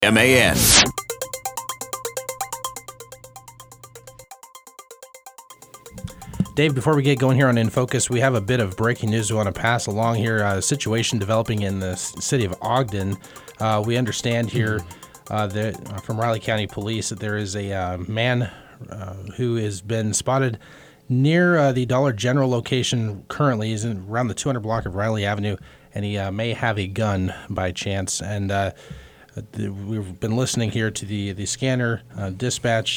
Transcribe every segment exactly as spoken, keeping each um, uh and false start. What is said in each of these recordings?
M A N. Dave, before we get going here on In Focus, we have a bit of breaking news we want to pass along here. A situation developing in the city of Ogden. Uh, we understand here uh, that, uh, from Riley County Police that there is a uh, man uh, who has been spotted near uh, the Dollar General location currently. He's in, around the two hundred block of Riley Avenue, and he uh, may have a gun by chance. And uh, the, we've been listening here to the, the scanner uh, dispatch.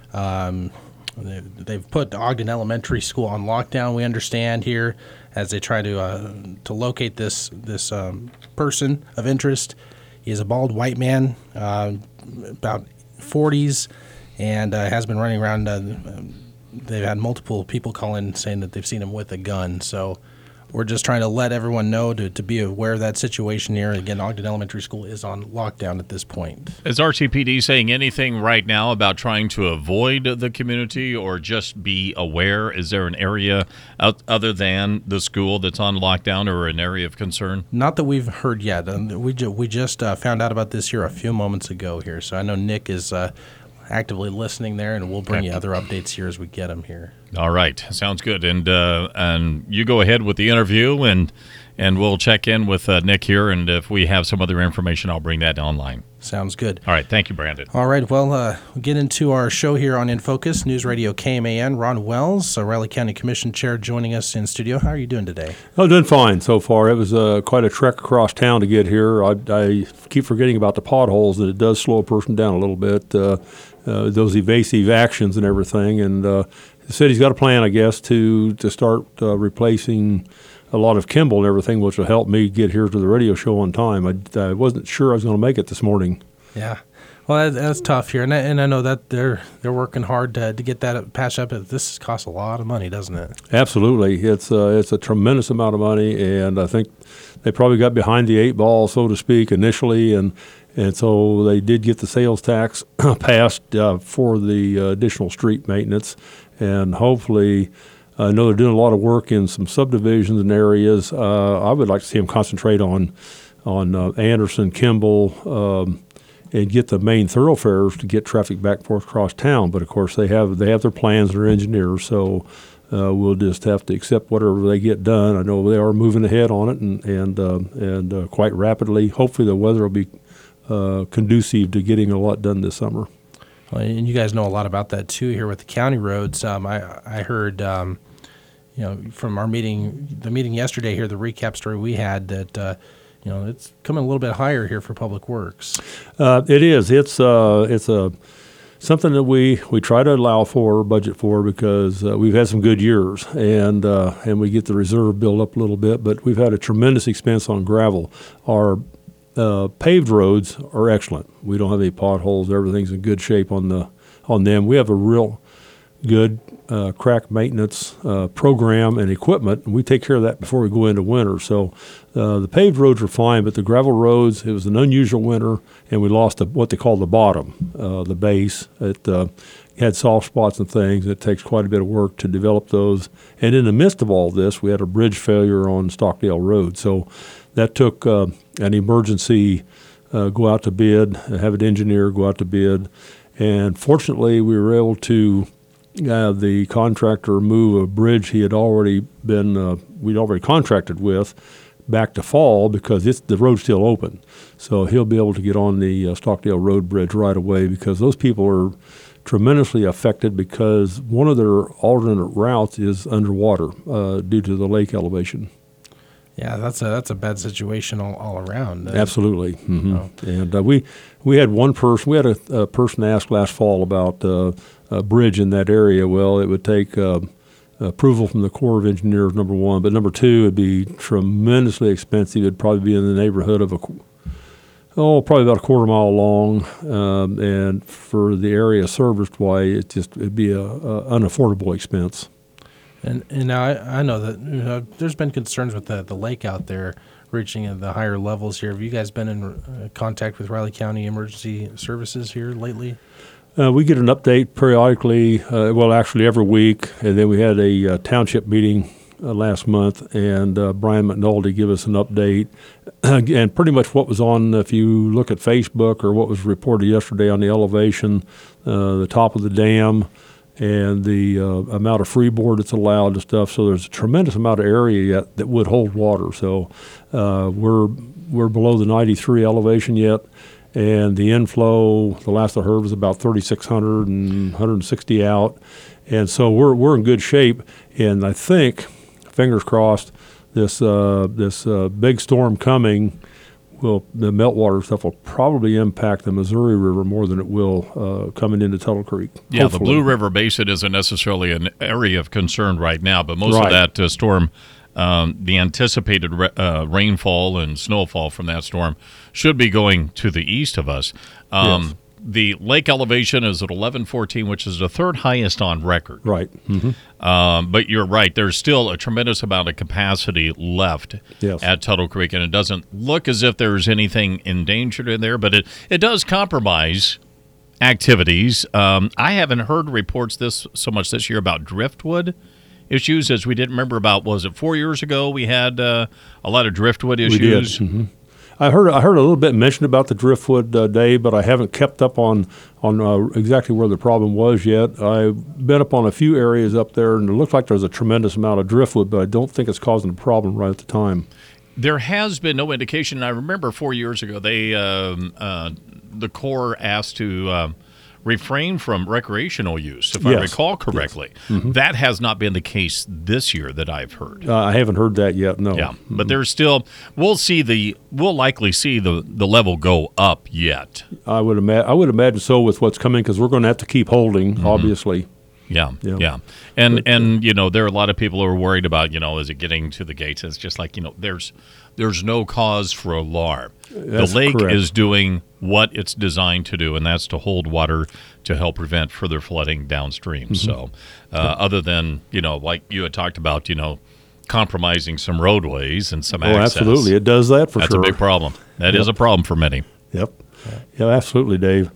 Um, They've put Ogden Elementary School on lockdown, we understand here, as they try to uh, to locate this this um, person of interest. He is a bald white man, uh, about forties, and uh, has been running around. Uh, they've had multiple people call in saying that they've seen him with a gun. So we're just trying to let everyone know to, to be aware of that situation here. Again, Ogden Elementary School is on lockdown at this point. Is R C P D saying anything right now about trying to avoid the community or just be aware? Is there an area out, other than the school that's on lockdown or an area of concern? Not that we've heard yet. We, ju- we just uh, found out about this here a few moments ago here. So I know Nick is uh, actively listening there, and we'll bring okay. you other updates here as we get them here. All right. Sounds good. And uh, and you go ahead with the interview, and and we'll check in with uh, Nick here, and if we have some other information, I'll bring that online. Sounds good. All right. Thank you, Brandon. All right. Well, uh, we'll get into our show here on In Focus, News Radio K M A N. Ron Wells, uh, Riley County Commission Chair, joining us in studio. How are you doing today? I'm doing fine so far. It was uh, quite a trek across town to get here. I, I keep forgetting about the potholes, that it does slow a person down a little bit, uh, uh, those evasive actions and everything. And uh, the city's got a plan, I guess, to, to start uh, replacing a lot of Kimball and everything, which will help me get here to the radio show on time. I, I wasn't sure I was going to make it this morning. Yeah. Well, that, that's tough here, and I, and I know that they're they're working hard to, to get that patched up. This costs a lot of money, doesn't it? Absolutely. It's uh, it's a tremendous amount of money, and I think they probably got behind the eight ball, so to speak, initially, and and so they did get the sales tax passed uh, for the uh, additional street maintenance, and hopefully I know they're doing a lot of work in some subdivisions and areas. Uh, I would like to see them concentrate on on uh, Anderson, Kimball, um, and get the main thoroughfares to get traffic back and forth across town. But of course, they have they have their plans, their engineers, so uh, we'll just have to accept whatever they get done. I know they are moving ahead on it, and and uh, and uh, quite rapidly. Hopefully, the weather will be uh, conducive to getting a lot done this summer. Well, and you guys know a lot about that too here with the county roads. Um, I I heard. Um, You know, from our meeting, the meeting yesterday here, the recap story we had that, uh, you know, it's coming a little bit higher here for Public Works. Uh, it is. It's uh, it's a something that we, we try to allow for, budget for, because uh, we've had some good years, and uh, and we get the reserve built up a little bit. But we've had a tremendous expense on gravel. Our uh, paved roads are excellent. We don't have any potholes. Everything's in good shape on the on them. We have a real good uh, crack maintenance uh, program and equipment, and we take care of that before we go into winter. So uh, the paved roads are fine, but the gravel roads, it was an unusual winter, and we lost the, what they call the bottom, uh, the base. It uh, had soft spots and things. It takes quite a bit of work to develop those. And in the midst of all this, we had a bridge failure on Stockdale Road. So that took uh, an emergency uh, go out to bid, have an engineer go out to bid, and fortunately we were able to Uh, the contractor move a bridge he had already been, uh, we'd already contracted with, back to fall because it's the road's still open. So he'll be able to get on the uh, Stockdale Road Bridge right away, because those people are tremendously affected because one of their alternate routes is underwater uh, due to the lake elevation. Yeah, that's a that's a bad situation all, all around. Uh, Absolutely. Mm-hmm. Oh. And uh, we we had one person, we had a, a person ask last fall about uh, a bridge in that area. Well, it would take uh, approval from the Corps of Engineers, number one, but number two, it'd be tremendously expensive. It'd probably be in the neighborhood of a oh, probably about a quarter mile long, um, and for the area serviced, why it just it'd be a, a unaffordable expense. And and now I, I know that you know, there's been concerns with the, the lake out there reaching the higher levels here. Have you guys been in uh, contact with Riley County Emergency Services here lately? Uh, we get an update periodically, uh, well, actually every week, and then we had a uh, township meeting uh, last month, and uh, Brian McNulty give us an update. And pretty much what was on, if you look at Facebook or what was reported yesterday on the elevation, uh, the top of the dam, and the uh, amount of freeboard that's allowed and stuff. So there's a tremendous amount of area yet that would hold water. So uh, we're we're below the ninety-three elevation yet, and the inflow, the last I heard, was about thirty-six hundred and one hundred sixty out. And so we're we're in good shape. And I think, fingers crossed, this uh, this uh, big storm coming will, the meltwater stuff will probably impact the Missouri River more than it will uh, coming into Tuttle Creek. Yeah, hopefully. The Blue River Basin isn't necessarily an area of concern right now, but most Right. of that uh, storm, um, the anticipated re- uh, rainfall and snowfall from that storm should be going to the east of us. Um, Yes. The lake elevation is at eleven fourteen, which is the third highest on record. Right. Mm-hmm. Um, but you're right. There's still a tremendous amount of capacity left Yes. at Tuttle Creek, and it doesn't look as if there's anything endangered in there, but it, it does compromise activities. Um, I haven't heard reports this so much this year about driftwood issues as we didn't remember about, was it four years ago we had uh, a lot of driftwood We did. issues? Mhm. I heard I heard a little bit mentioned about the driftwood, uh, Dave, but I haven't kept up on on uh, exactly where the problem was yet. I've been up on a few areas up there, and it looks like there's a tremendous amount of driftwood, but I don't think it's causing a problem right at the time. There has been no indication. I remember four years ago, they um, uh, the Corps asked to um, refrain from recreational use, if I Yes. recall correctly. Mm-hmm. That has not been the case this year that I've heard. Uh, I haven't heard that yet. No. Yeah, but there's still. We'll see the. We'll likely see the the level go up yet. I would ima- I would imagine so with what's coming, because we're going to have to keep holding, Mm-hmm. obviously. Yeah, Yeah. yeah, and and you know there are a lot of people who are worried about, you know, is it getting to the gates? It's just like, you know, there's there's no cause for alarm. That's the lake correct. is doing what it's designed to do, and that's to hold water to help prevent further flooding downstream. Mm-hmm. So, uh, other than, you know, like you had talked about, you know, compromising some roadways and some Oh, access. absolutely. It does that for That's sure. a big problem. That is a problem for many. Yep. Yeah, absolutely, Dave.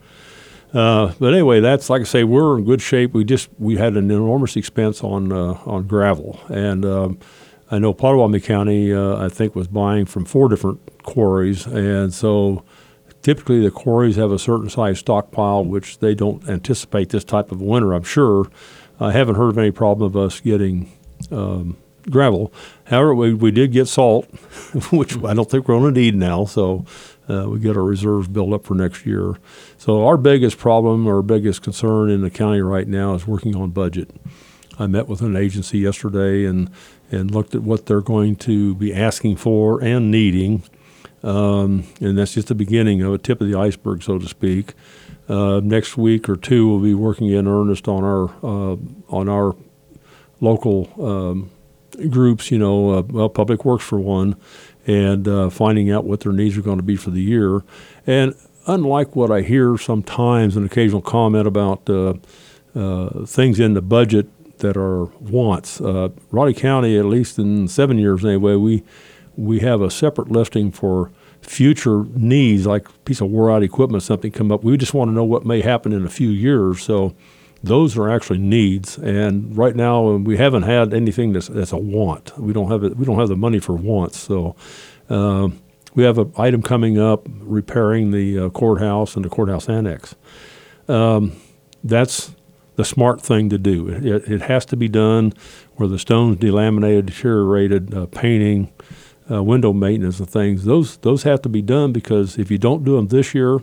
Uh, but anyway, that's like I say, we're in good shape. We just we had an enormous expense on uh, on gravel, and um, I know Pottawatomie County, uh, I think, was buying from four different quarries, and so typically the quarries have a certain size stockpile, which they don't anticipate this type of winter, I'm sure. I haven't heard of any problem of us getting um, gravel. However, we, we did get salt, which I don't think we're going to need now, so uh, we get our reserves built up for next year. So our biggest problem, our biggest concern in the county right now is working on budget. I met with an agency yesterday and, and looked at what they're going to be asking for and needing, um, and that's just the beginning of a tip of the iceberg, so to speak. Uh, next week or two, we'll be working in earnest on our uh, on our local um, groups, you know, uh, well, Public Works for one, and uh, finding out what their needs are going to be for the year. And unlike what I hear sometimes, an occasional comment about uh, uh, things in the budget that are wants, uh, Raleigh County, at least in seven years anyway, we we have a separate listing for future needs, like a piece of wore-out equipment, something come up. We just want to know what may happen in a few years. So those are actually needs, and right now we haven't had anything that's, that's a want. We don't have it. We don't have the money for wants. So uh, we have an item coming up, repairing the uh, courthouse and the courthouse annex. Um, that's the smart thing to do. It, it has to be done where the stone's delaminated, deteriorated, uh, painting, uh, window maintenance and things. Those those have to be done, because if you don't do them this year,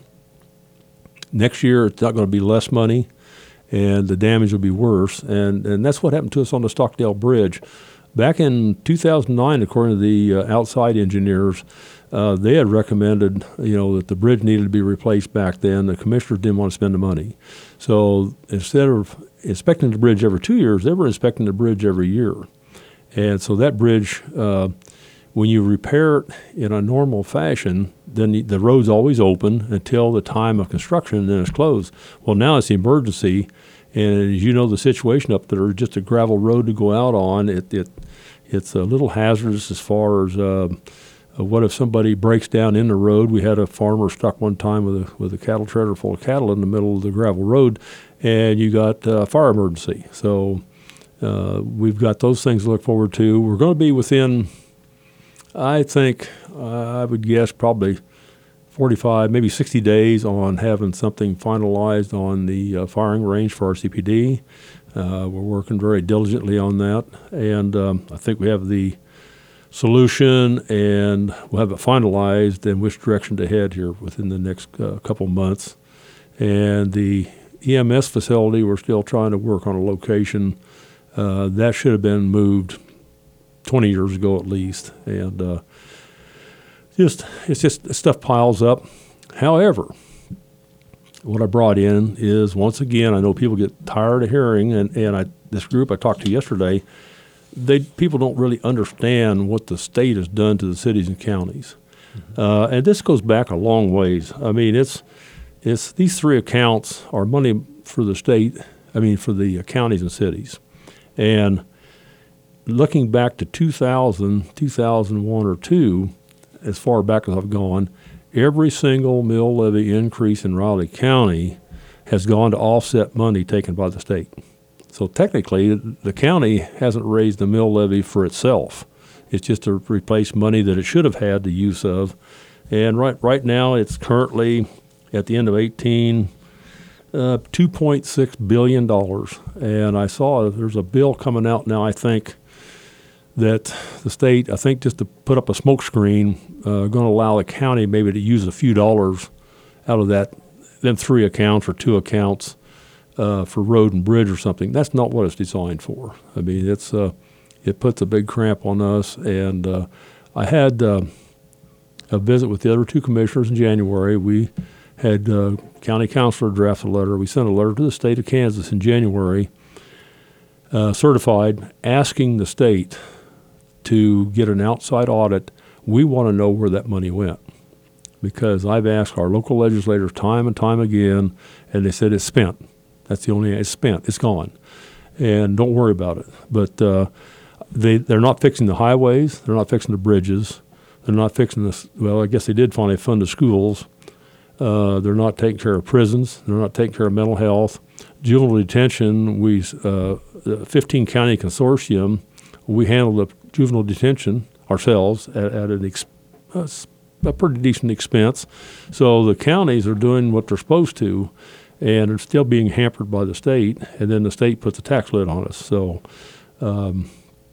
next year it's not going to be less money, and the damage will be worse. And, and that's what happened to us on the Stockdale Bridge. Back in two thousand nine, according to the uh, outside engineers, uh, they had recommended, you know, that the bridge needed to be replaced back then. The commissioners didn't want to spend the money. So instead of inspecting the bridge every two years, they were inspecting the bridge every year. And so that bridge, uh, when you repair it in a normal fashion, then the, the road's always open until the time of construction, and then it's closed. Well, now it's emergency, and as you know, the situation up there is just a gravel road to go out on. It, it It's a little hazardous as far as uh, uh, what if somebody breaks down in the road. We had a farmer stuck one time with a, with a cattle trailer full of cattle in the middle of the gravel road, and you got a uh, fire emergency. So uh, we've got those things to look forward to. We're going to be within, I think, uh, I would guess probably forty-five, maybe sixty days on having something finalized on the uh, firing range for our C P D. Uh, we're working very diligently on that, and um, I think we have the solution, and we'll have it finalized in which direction to head here within the next uh, couple months. And the E M S facility, we're still trying to work on a location. Uh, that should have been moved twenty years ago at least, and uh, just it's just stuff piles up. However, what I brought in is, once again, I know people get tired of hearing, and, and I, this group I talked to yesterday, they people don't really understand what the state has done to the cities and counties. Mm-hmm. Uh, and this goes back a long ways. I mean, it's it's these three accounts are money for the state, I mean, for the uh, counties and cities. And looking back to two thousand, two thousand one or two, as far back as I've gone, every single mill levy increase in Riley County has gone to offset money taken by the state. So technically, the county hasn't raised the mill levy for itself. It's just to replace money that it should have had the use of. And right right now, it's currently, at the end of eighteen, uh, two point six billion dollars. And I saw there's a bill coming out now, I think, that the state, I think just to put up a smoke screen, uh, going to allow the county maybe to use a few dollars out of that, them three accounts or two accounts uh, for road and bridge or something. That's not what it's designed for. I mean, it's uh, it puts a big cramp on us. And uh, I had uh, a visit with the other two commissioners in January. We had uh, county councilor draft a letter. We sent a letter to the state of Kansas in January, uh, certified, asking the state to get an outside audit. We want to know where that money went, because I've asked our local legislators time and time again, and they said it's spent. That's the only, it's spent, it's gone, and don't worry about it. But uh, they, they're not fixing the highways, they're not fixing the bridges, they're not fixing the, well, I guess they did finally fund the schools. Uh, they're not taking care of prisons, they're not taking care of mental health. Juvenile detention, we, uh, the fifteen county consortium, we handle the juvenile detention ourselves at, at an ex, uh, a pretty decent expense. So the counties are doing what they're supposed to, and are still being hampered by the state, and then the state puts a tax lid on us. So um,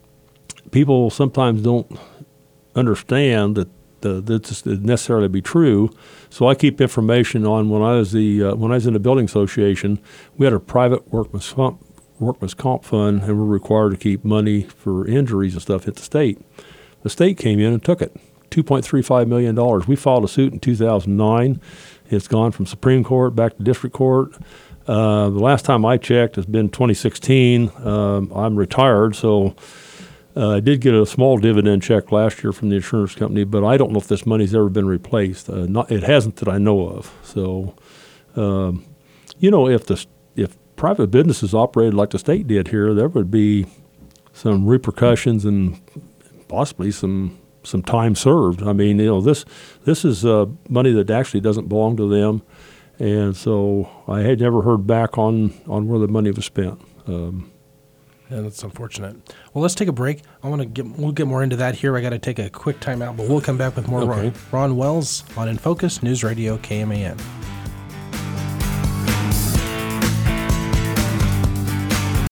people sometimes don't understand that uh, this would necessarily be true. So I keep information on when I was the uh, when I was in the building association, we had a private workman's comp, workman's comp fund, and we're required to keep money for injuries and stuff at the state. The state came in and took it, two point three five million dollars. We filed a suit in two thousand nine. It's gone from Supreme Court back to District Court. Uh, the last time I checked has been twenty sixteen. Um, I'm retired, so uh, I did get a small dividend check last year from the insurance company, but I don't know if this money's ever been replaced. Uh, not, it hasn't that I know of. So, um, you know, if the if private businesses operated like the state did here, there would be some repercussions and possibly some some time served. I mean, you know, this this is uh, money that actually doesn't belong to them, and so I had never heard back on, on where the money was spent. Um, and that's unfortunate. Well, let's take a break. I want to get we'll get more into that here. I got to take a quick time out, but we'll come back with more. Okay. Ron, Ron Wells on In Focus News Radio K M A N.